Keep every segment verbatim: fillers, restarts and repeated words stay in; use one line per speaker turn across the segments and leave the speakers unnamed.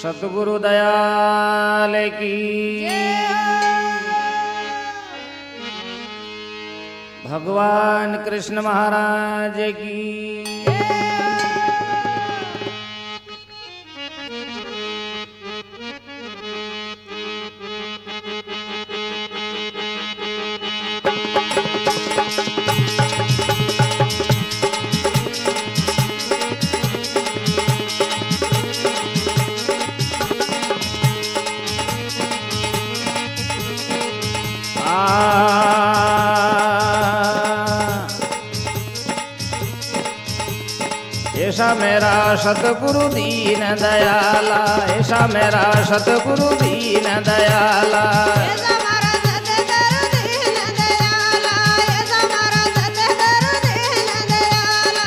सतगुरु दयाल की, भगवान कृष्ण महाराज की। ऐसा मेरा सतगुरु दीन दयाला, ऐसा मेरा सतगुरु दीन दयाला,
ऐसा मेरा सतगुरु दीन दयाला, ऐसा मेरा सतगुरु दीन दयाला।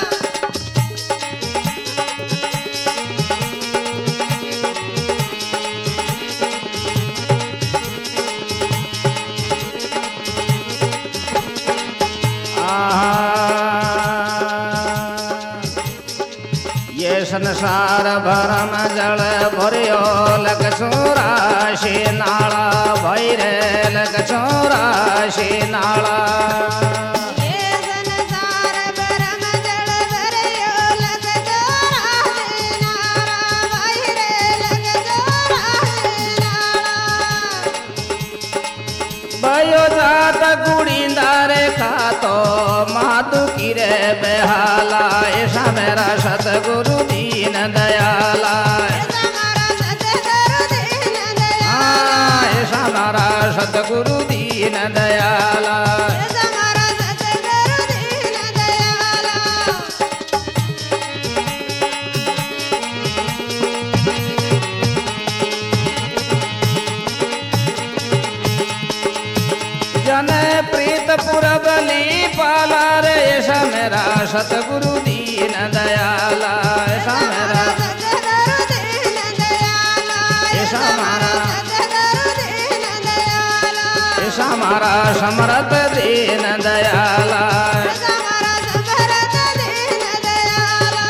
संसार भरम जल भरियो लग चौराशी नाला, भैरे लग चौराशी नाला।
ये संसार भरम जल भरियो लग चौराशी नाला, भैरे लग चौराशी नाला।
भयो जात गुड़ींदारे खातो माधु की रे बेहाला, ऐसा मेरा सतगुरु दीन दयाला,
ऐसा मेरा सतगुरु दीन दयाला,
ऐसा मेरा सतगुरु दीन दयाला।
ऐसा मेरा सतगुरु दीन दयाला।
जने प्रीत पुरबली पाला रे, ऐसा मेरा सतगुरु दीन दयाला, ऐसा मेरा
सतगुरु दीन दयाला,
ऐसा हमारा
सतगुरु दीन दयाला,
ऐसा हमारा समर्थ दीन दयाला।
ऐसा हमारा समर्थ दीन दयाला।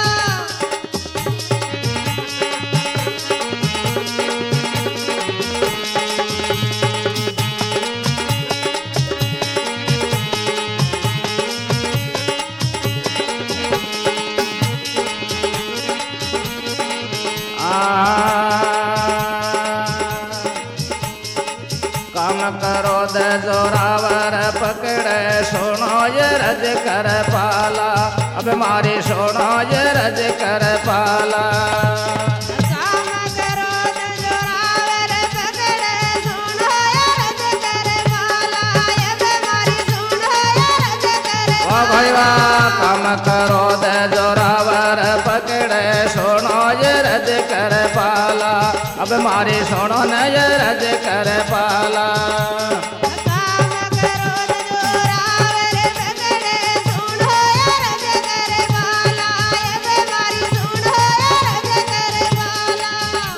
काम करो दे जोरावर पकड़े, सोनो ये रज कर पाला, अब मारी सोनो ये रज कर पाला।
काम करो तो जोरावर पकड़े, सुनो ये रज कर पाला, ये बीमारी सुनो ये रज कर
ओ
पाला।
भाई वाह, काम करो दे जोरावर पकड़े, सोनो ये रज कर पाला, अब मारी सोनो न ये रज कर पाला।
काम करो तो जोरावर पकड़े, सुनो ये रज कर पाला, ये बीमारी सुनो ये रज कर पाला।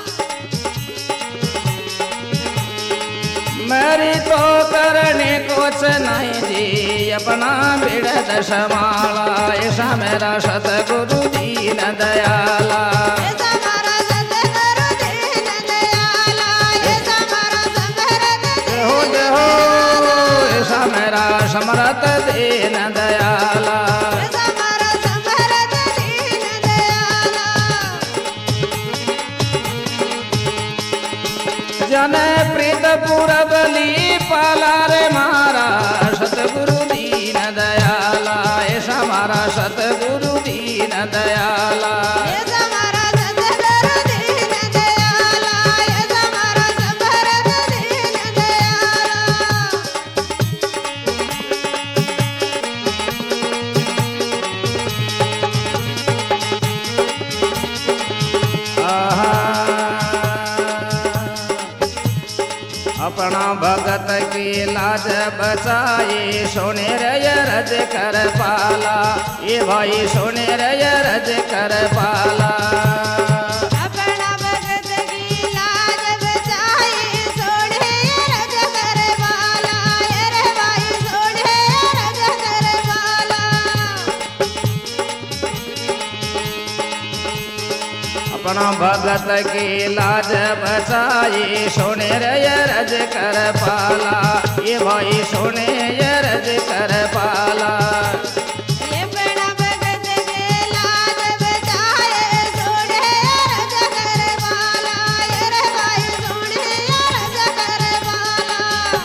मेरी तो करने कुछ नहीं जी, अपना बिड़द समाला, ऐसा मेरा सतगुरु दीन दयाला,
ऐसा मेरा सतगुरु दीन दयाला, ऐसा मेरा समर्थ
हो
दीन
हो
दयाला,
ऐसा मेरा समर्थ दीन दयाला।
ऐसा मेरा समर्थ दीन दयाला।
जने प्रीत पुरबली पाला रे, मारा सतगुरु दीन दयाला, ऐसा मारा सतगुरु दीन दयाला।
ऐसा मेरा सतगुरु दीन दयाला, ऐसा मेरा समर्थ दीन दयाला।
आहा, अपना भगत की लाज बचाए, सोने रे रज कर पाला, ये भाई सोने रे रज कर पाला।
अपना भगत की लाज बचाई, सोने रज कर पाला, ये रे भाई सोने रज कर पाला।
अपना भगत की लाज बचाए सोने रे रज कर पाला ये भाई सोने ये रज कर पाला
ये बड़ा भगत के लाज बचाए सोने रज कर पाला ये रे भाई सोने रज कर पाला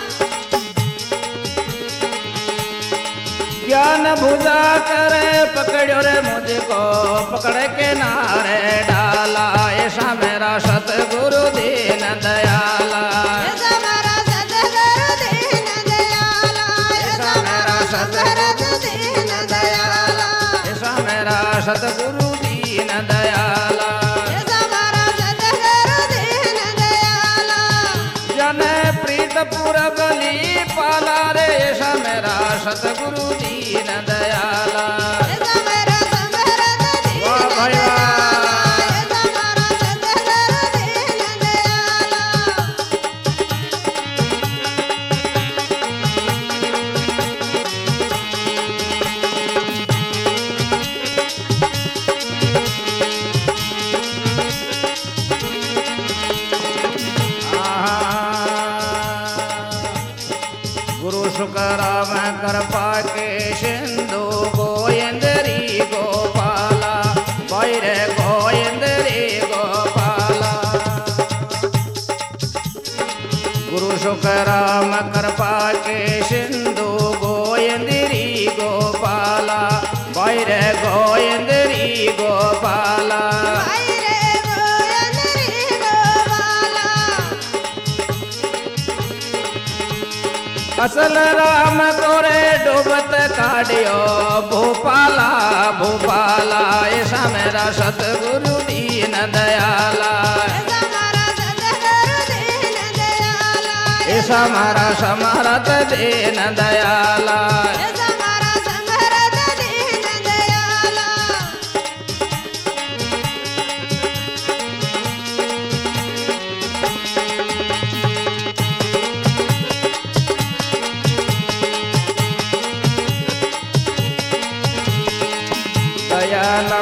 ज्ञान भुजा करे पकड़ो रे मुझको पकड़ के नारे डाला ऐसा मेरा सतगुरु दीन दयाला
ऐसा मेरा सतगुरु दीन दयाला ऐसा मेरा सतगुरु दीन दयाला
ऐसा मेरा सतगुरु दीन दयाला
ऐसा मेरा सतगुरु दीन दयाला
जन प्रीत पूरा बलि पाला रे ऐसा मेरा सतगुरु दीन दयाला
ऐसा मेरा समरथ दीन
वाह भाई वाह।
ऐसा मेरा सतगुरु दीन दयाला
गुरु शुकराम कृपा के सिंधु गोयंदरी गोपाला बैरे गोयंदरी गोपाला गुरु शुकराम कृपा के सिंधु गोयंदरी गोपाला बैरे गोयंदरी गोपाला
भाई रे गोयंदरी गोपाला
असल राम तोरे डूबत काढ़ियो भोपाला भोपाला ऐसा मेरा सतगुरु दीन दयाला
ऐसा मेरा सतगुरु दीन दयाला
ऐसा मारा समरथ दीन दयाला
ऐसा मेरा समरथ दीन दयाला
दयाला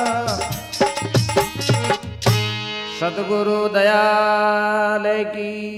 सतगुरु दयाल की